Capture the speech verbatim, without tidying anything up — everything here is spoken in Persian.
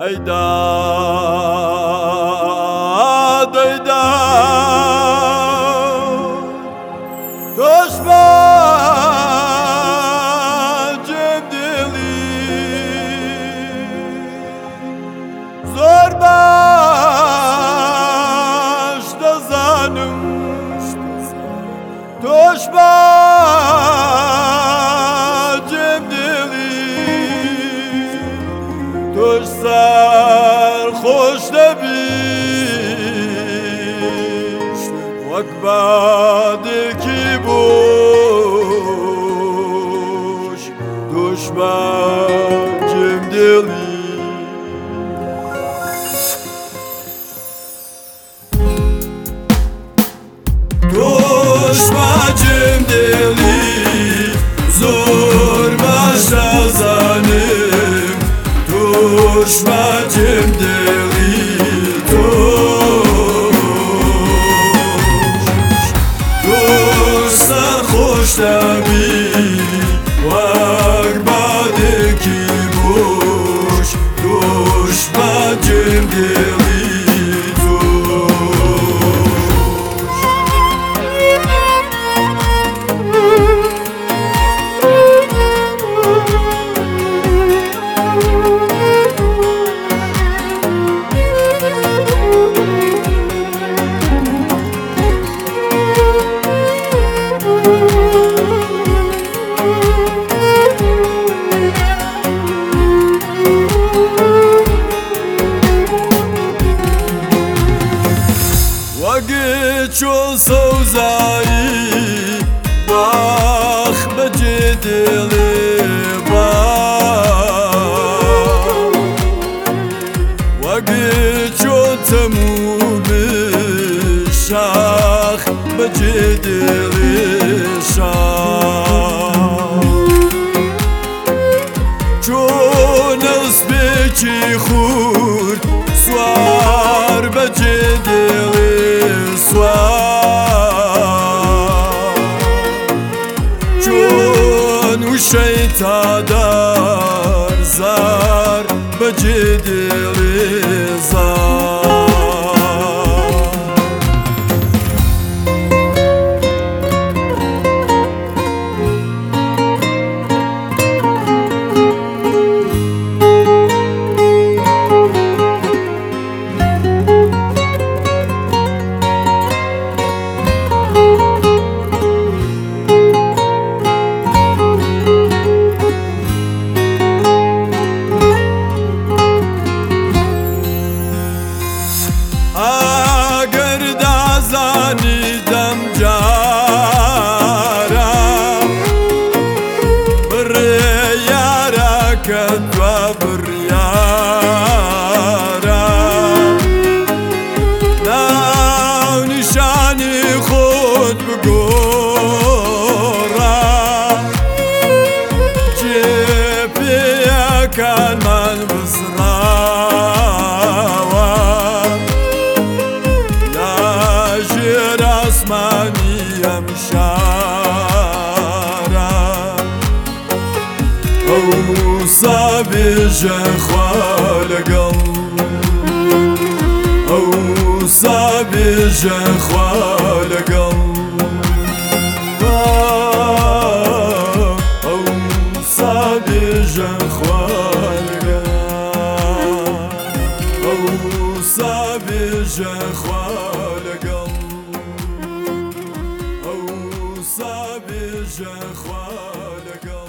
داد ای داد دشمنجم دلی زور باش دزانم دشمنجم دلی توش سر خوش نبیش وک بعدی کی بوش دشمنجم دلی دشمنجم دلی زور باش دزانم دشمنجم دلی توش دوش سر خوش نبی وک بعدی کی بوش دشمنجم دلی چون سوزایی باخ بجی دلی باخ وگی چون تموم شاخ بجی دلی شاخ چون اسبی چی خورد سوار بجی دلی چون وشی تادار زار بجی دلی زار دم جارم بر یارا کدوا بر یارم ناو نشانی خود بگورم چه پیا کن من بزراوم اسمانیم شارم او سابج خوالگم او سابج خوالگم او سابج خوالگم او سابج خوالگم او سابج خوالگم